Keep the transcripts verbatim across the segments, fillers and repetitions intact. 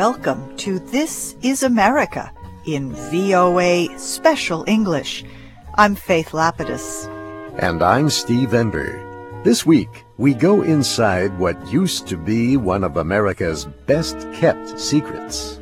Welcome to This is America in V O A Special English. I'm Faith Lapidus. And I'm Steve Ember. This week, we go inside what used to be one of America's best-kept secrets.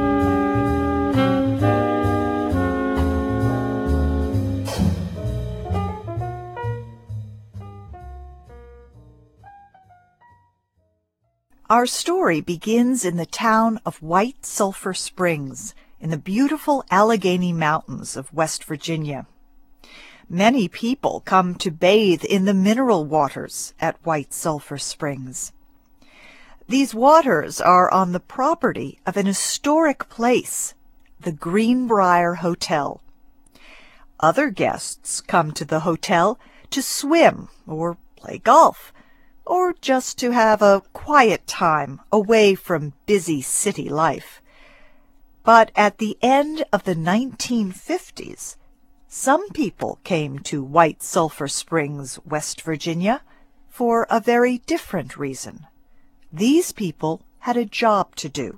Our story begins in the town of White Sulphur Springs in the beautiful Allegheny Mountains of West Virginia. Many people come to bathe in the mineral waters at White Sulphur Springs. These waters are on the property of an historic place, the Greenbrier Hotel. Other guests come to the hotel to swim or play golf, or just to have a quiet time away from busy city life. But at the end of the nineteen fifties, some people came to White Sulphur Springs, West Virginia, for a very different reason. These people had a job to do.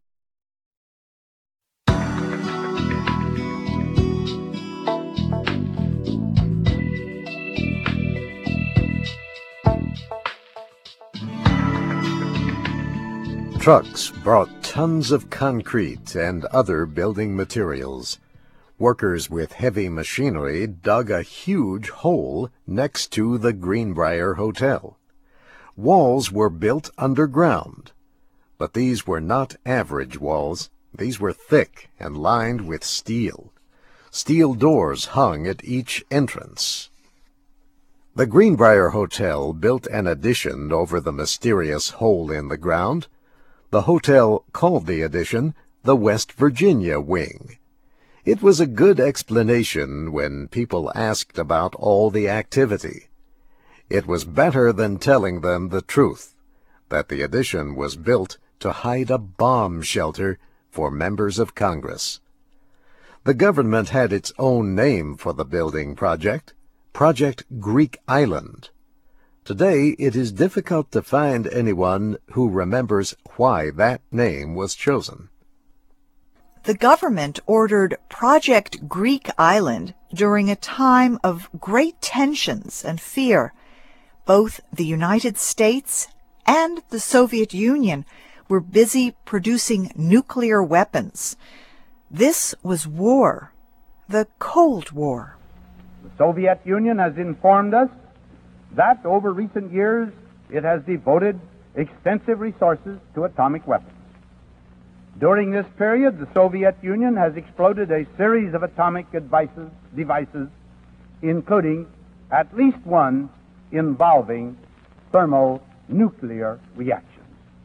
Trucks brought tons of concrete and other building materials. Workers with heavy machinery dug a huge hole next to the Greenbrier Hotel. Walls were built underground, but these were not average walls. These were thick and lined with steel. Steel doors hung at each entrance. The Greenbrier Hotel built an addition over the mysterious hole in the ground. The hotel called the addition the West Virginia Wing. It was a good explanation when people asked about all the activity. It was better than telling them the truth, that the addition was built to hide a bomb shelter for members of Congress. The government had its own name for the building project, Project Greek Island. Today, it is difficult to find anyone who remembers why that name was chosen. The government ordered Project Greek Island during a time of great tensions and fear. Both the United States and the Soviet Union were busy producing nuclear weapons. This was war, the Cold War. The Soviet Union has informed us that over recent years it has devoted extensive resources to atomic weapons. During this period, the Soviet Union has exploded a series of atomic devices, devices, including at least one involving thermonuclear reactions.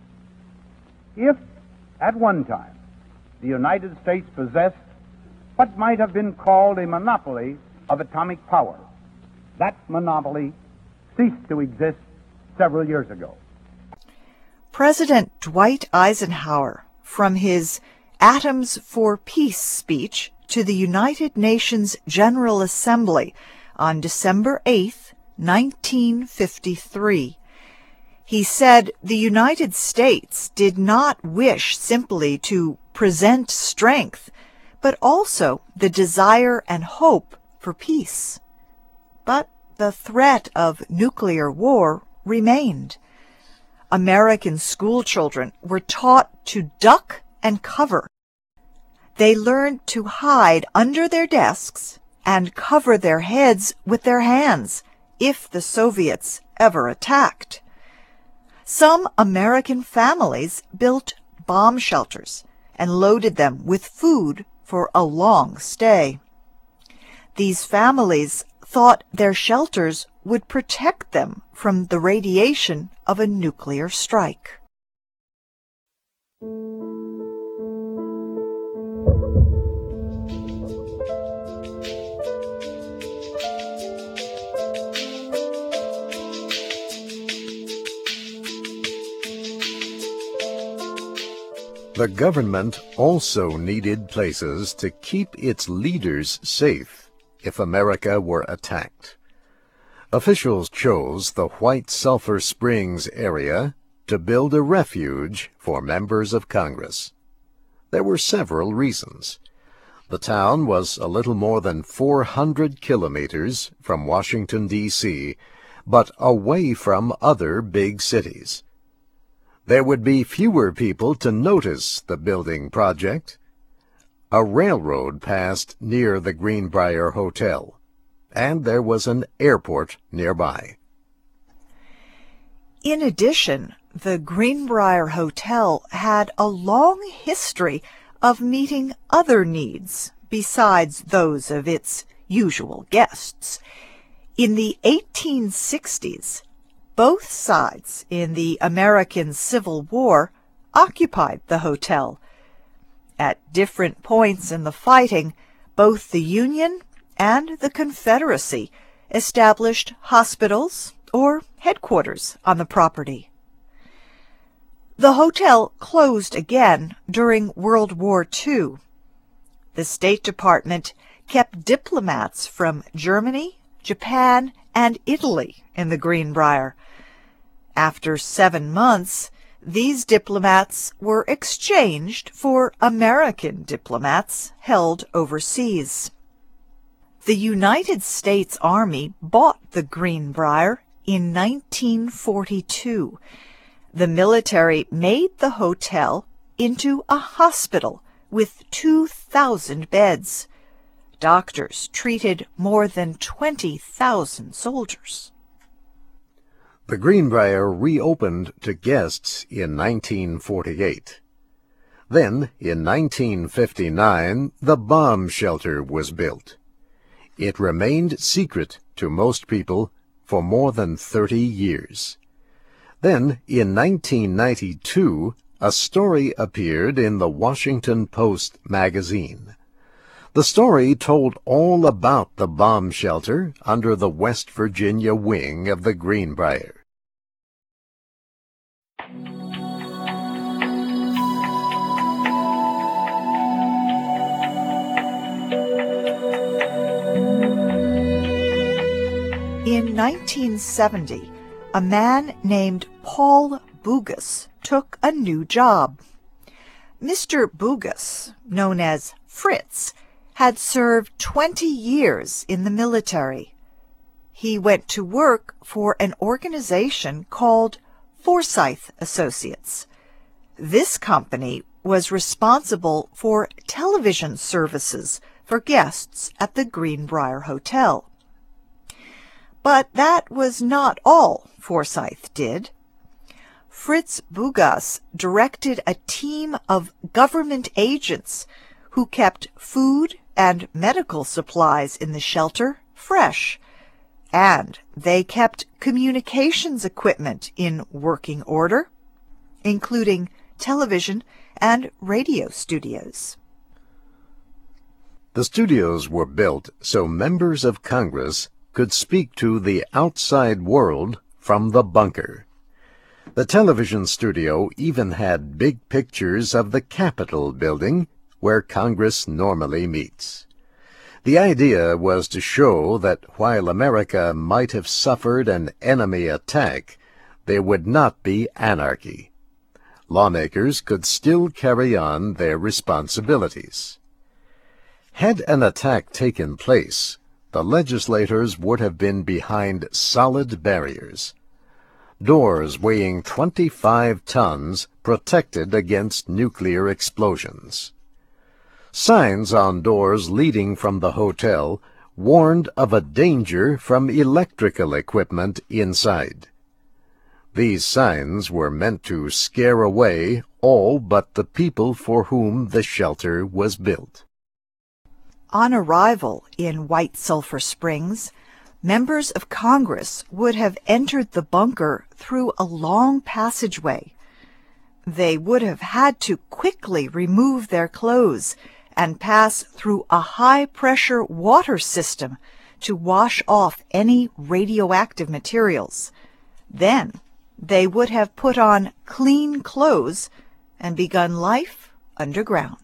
If, at one time, the United States possessed what might have been called a monopoly of atomic power, that monopoly ceased to exist several years ago. President Dwight Eisenhower, from his Atoms for Peace speech to the United Nations General Assembly on December eighth, nineteen fifty-three, he said the United States did not wish simply to present strength, but also the desire and hope for peace. But the threat of nuclear war remained. American schoolchildren were taught to duck and cover. They learned to hide under their desks and cover their heads with their hands if the Soviets ever attacked. Some American families built bomb shelters and loaded them with food for a long stay. These families thought their shelters would protect them from the radiation of a nuclear strike. The government also needed places to keep its leaders safe if America were attacked. Officials chose the White Sulphur Springs area to build a refuge for members of Congress. There were several reasons. The town was a little more than four hundred kilometers from Washington, D C, but away from other big cities. There would be fewer people to notice the building project. A railroad passed near the Greenbrier Hotel, and there was an airport nearby. In addition, the Greenbrier Hotel had a long history of meeting other needs besides those of its usual guests. In the eighteen sixties, both sides in the American Civil War occupied the hotel. At different points in the fighting, both the Union and the Confederacy established hospitals or headquarters on the property. The hotel closed again during World War Two. The State Department kept diplomats from Germany, Japan, and Italy in the Greenbrier. After seven months, these diplomats were exchanged for American diplomats held overseas. The United States Army bought the Greenbrier in nineteen forty-two. The military made the hotel into a hospital with two thousand beds. Doctors treated more than twenty thousand soldiers. The Greenbrier reopened to guests in nineteen forty-eight. Then, in nineteen fifty-nine, the bomb shelter was built. It remained secret to most people for more than thirty years. Then, in nineteen ninety-two, a story appeared in the Washington Post magazine. The story told all about the bomb shelter under the West Virginia wing of the Greenbrier. In nineteen seventy, a man named Paul Bougas took a new job. Mister Bougas, known as Fritz, had served twenty years in the military. He went to work for an organization called Forsyth Associates. This company was responsible for television services for guests at the Greenbrier Hotel. But that was not all Forsyth did. Fritz Bougas directed a team of government agents who kept food and medical supplies in the shelter fresh, and they kept communications equipment in working order, including television and radio studios. The studios were built so members of Congress could speak to the outside world from the bunker. The television studio even had big pictures of the Capitol building, where Congress normally meets. The idea was to show that while America might have suffered an enemy attack, there would not be anarchy. Lawmakers could still carry on their responsibilities. Had an attack taken place, the legislators would have been behind solid barriers. Doors weighing twenty-five tons protected against nuclear explosions. Signs on doors leading from the hotel warned of a danger from electrical equipment inside. These signs were meant to scare away all but the people for whom the shelter was built. On arrival in White Sulphur Springs, members of Congress would have entered the bunker through a long passageway. They would have had to quickly remove their clothes and pass through a high-pressure water system to wash off any radioactive materials. Then they would have put on clean clothes and begun life underground.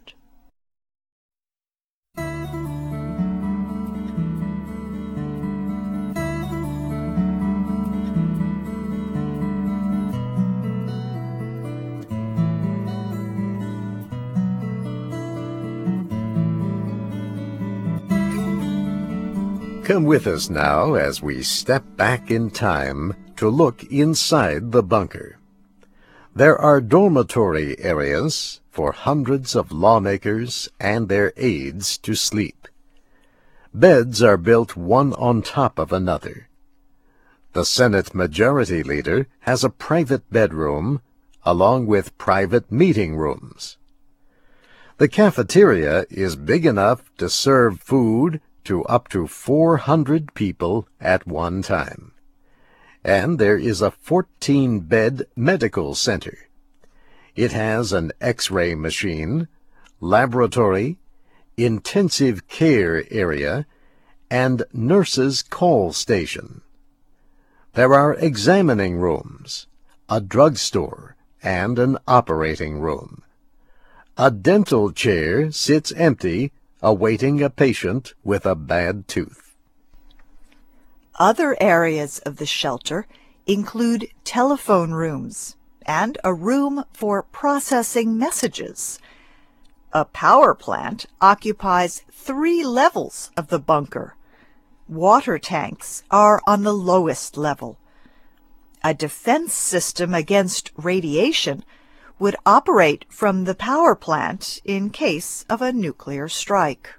Come with us now as we step back in time to look inside the bunker. There are dormitory areas for hundreds of lawmakers and their aides to sleep. Beds are built one on top of another. The Senate Majority Leader has a private bedroom along with private meeting rooms. The cafeteria is big enough to serve food to up to four hundred people at one time. And there is a fourteen-bed medical center. It has an X-ray machine, laboratory, intensive care area, and nurses' call station. There are examining rooms, a drugstore, and an operating room. A dental chair sits empty, awaiting a patient with a bad tooth. Other areas of the shelter include telephone rooms and a room for processing messages. A power plant occupies three levels of the bunker. Water tanks are on the lowest level. A defense system against radiation would operate from the power plant in case of a nuclear strike.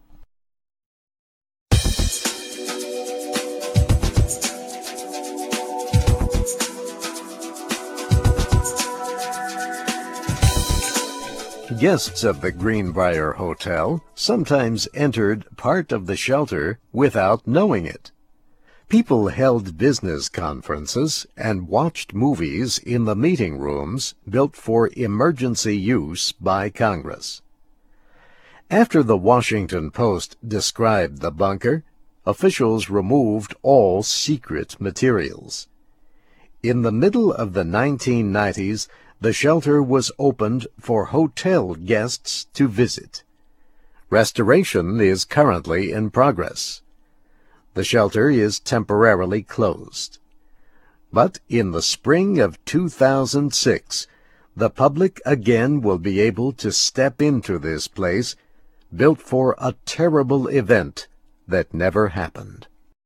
Guests of the Greenbrier Hotel sometimes entered part of the shelter without knowing it. People held business conferences and watched movies in the meeting rooms built for emergency use by Congress. After the Washington Post described the bunker, officials removed all secret materials. In the middle of the nineteen nineties, the shelter was opened for hotel guests to visit. Restoration is currently in progress. The shelter is temporarily closed. But in the spring of two thousand six, the public again will be able to step into this place, built for a terrible event that never happened.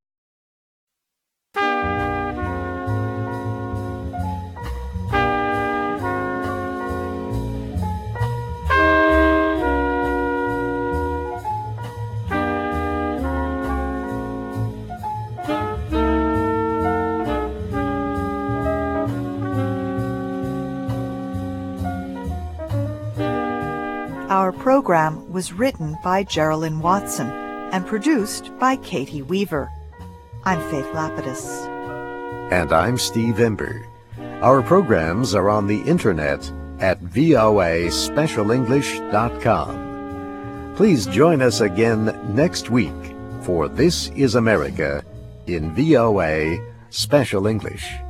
Our program was written by Geraldine Watson and produced by Katie Weaver. I'm Faith Lapidus. And I'm Steve Ember. Our programs are on the internet at V O A special english dot com. Please join us again next week for This is America in V O A Special English.